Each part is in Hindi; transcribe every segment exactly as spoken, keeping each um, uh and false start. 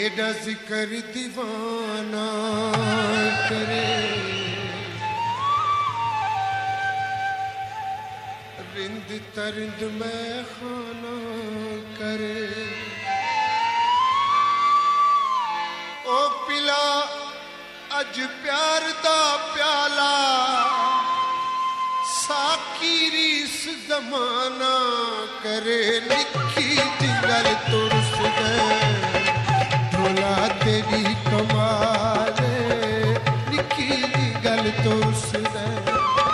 मेरा जिक्र दीवाना करे, रिंद तरिंद मैं खाना करे। ओ पिला अज प्यार दा प्याला, साकी रीस जमाना करे। निकी दी गल तुरस गए, ढोला तेरी कमाल, निकी दी गल तुरस गए।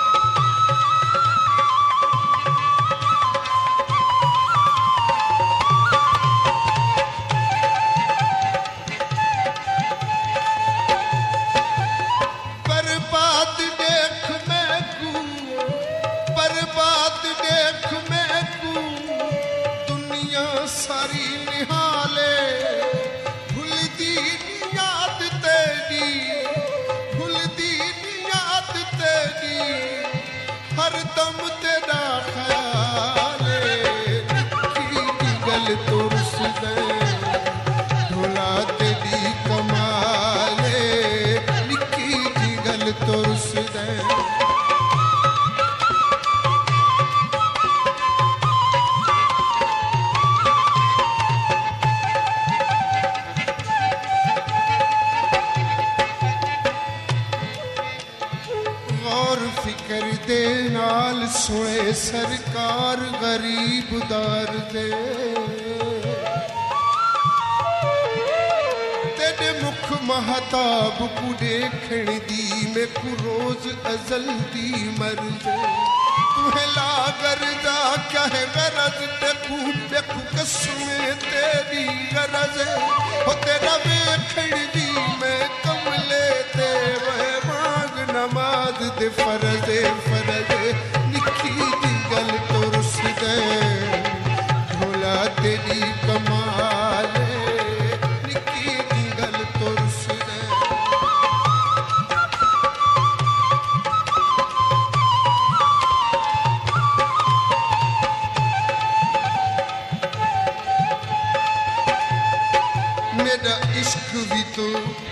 सारी निहाले भूलदी याद तेरी, भूलदी याद तेरी, हर दम तेरा ख्याल। निकी दी गल तुरस दे, ढोला तेरी कमाल, निकी दी गल तुरस दे। फिकर दे नाल सुने सरकार गरीब दार दे, तेरे मुख महताब को देखण दी मैं को रोज अजल दी मर्ज। तुहे लागर दा क्या है गरज, देखू देखू कसमें तेरी गरज। हो तेरा वेखण दी मैं कमले ते वह नमाज दे फरज फरज। निकी दी गल तुरस दे, ढोला तेरी कमाल, निकी दी गल तुरस दे। मेरा इश्क भी तो,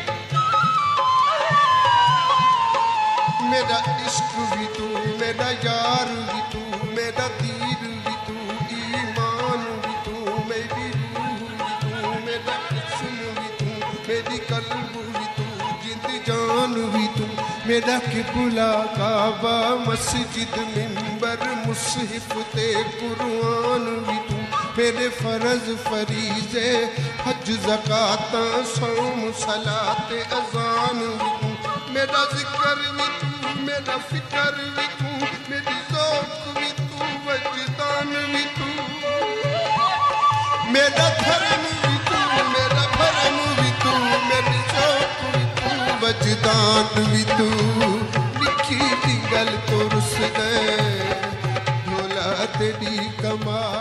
मेरा इश्क भी तू, मेरा यार भी तू, मेरा तीर भी तू, ईमान भी तू, मेरी रूह भी तू, मेरा जिस्म भी तू, मेरी कल्ब भी तू, जिंद जान भी तू। मेरा किबला काबा मस्जिद मिंबर मुसहिफ ते कुरान भी तू, मेरे फर्ज फरीज़े हज ज़कात सौम सलात अज़ान भी तू। मेरा जिक्र भी तू, मेरा फिकर भी तू, मेरी ज़ौक़ भी तू, वजदान भी तू। मेरा धर्म भी तू, मेरा भरम भी तू, मेरी ज़ौक़ भी तू, वजदान भी तू। निकी दी गल तुरस दे, ढोला तेरी कमाल।